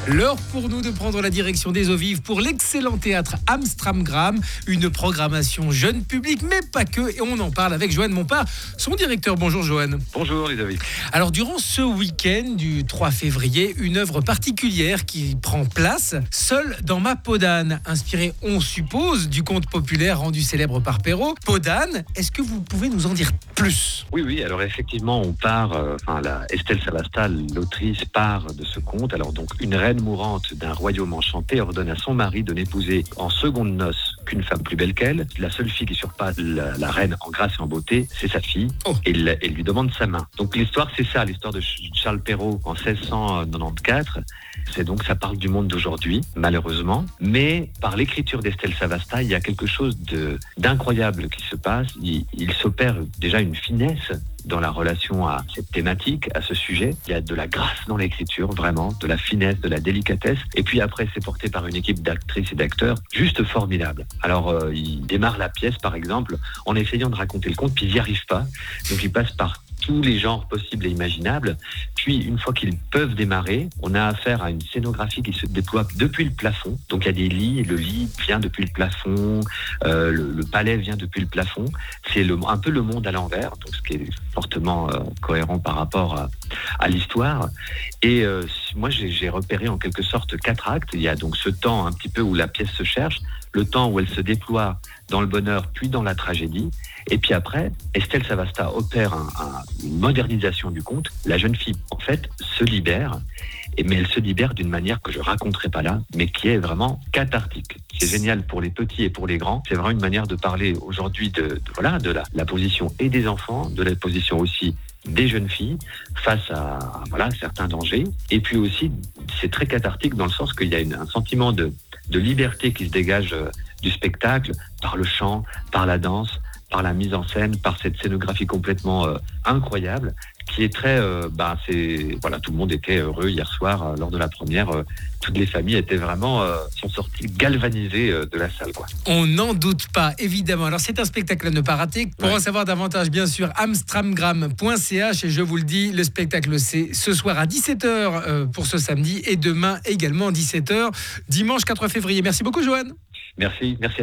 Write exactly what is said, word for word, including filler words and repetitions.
L'heure pour nous de prendre la direction des eaux vives pour l'excellent théâtre Amstramgram, une programmation jeune public, mais pas que, et on en parle avec Johan Montpart, son directeur. Bonjour Johan. Bonjour les amis. Alors durant ce week-end du trois février, une œuvre particulière qui prend place, Seul dans ma peau d'âne, inspirée, on suppose, du conte populaire rendu célèbre par Perrault. Peau d'âne, est-ce que vous pouvez nous en dire plus ? Oui, oui, alors effectivement, on part, euh, enfin, la Estelle Savasta, l'autrice, part de ce conte. Alors donc, une reine mourante d'un royaume enchanté ordonne à son mari de n'épouser en seconde noces qu'une femme plus belle qu'elle. La seule fille qui surpasse la, la reine en grâce et en beauté, c'est sa fille. Oh. Et elle, elle lui demande sa main. Donc l'histoire, c'est ça, l'histoire de Charles Perrault en seize cent quatre-vingt-quatorze. C'est donc, ça parle du monde d'aujourd'hui, malheureusement. Mais par l'écriture d'Estelle Savasta, il y a quelque chose de, d'incroyable qui se passe. Il, il s'opère déjà une finesse dans la relation à cette thématique, à ce sujet. Il y a de la grâce dans l'écriture, vraiment, de la finesse, de la délicatesse. Et puis après, c'est porté par une équipe d'actrices et d'acteurs juste formidable. Alors, euh, il démarre la pièce, par exemple, en essayant de raconter le conte, puis ils n'y arrivent pas. Donc, il passe par tous les genres possibles et imaginables. Puis, une fois qu'ils peuvent démarrer, on a affaire à une scénographie qui se déploie depuis le plafond. Donc, il y a des lits, le lit vient depuis le plafond, euh, le, le palais vient depuis le plafond. C'est le, un peu le monde à l'envers, donc ce qui est fortement euh, cohérent par rapport à, à l'histoire. Et euh, moi, j'ai, j'ai repéré en quelque sorte quatre actes. Il y a donc ce temps un petit peu où la pièce se cherche, le temps où elle se déploie dans le bonheur, puis dans la tragédie. Et puis après, Estelle Savasta opère un, un, une modernisation du conte. La jeune fille, en fait, se libère, et, mais elle se libère d'une manière que je raconterai pas là, mais qui est vraiment cathartique. C'est génial pour les petits et pour les grands. C'est vraiment une manière de parler aujourd'hui de, de, voilà, de la, la position et des enfants, de la position aussi des jeunes filles face à, à voilà, certains dangers. Et puis aussi, c'est très cathartique dans le sens qu'il y a une, un sentiment de, de liberté qui se dégage euh, du spectacle, par le chant, par la danse, par la mise en scène, par cette scénographie complètement euh, incroyable, qui est très, euh, bah, c'est, voilà, tout le monde était heureux hier soir euh, lors de la première. Euh, toutes les familles étaient vraiment, euh, sont sorties galvanisées euh, de la salle, quoi. On n'en doute pas, évidemment. Alors c'est un spectacle à ne pas rater. Pour ouais. en savoir davantage, bien sûr, amstramgram point c h. Et je vous le dis, le spectacle c'est ce soir à dix-sept heures euh, pour ce samedi et demain également dix-sept heures, dimanche quatre février. Merci beaucoup, Johan. Merci, merci.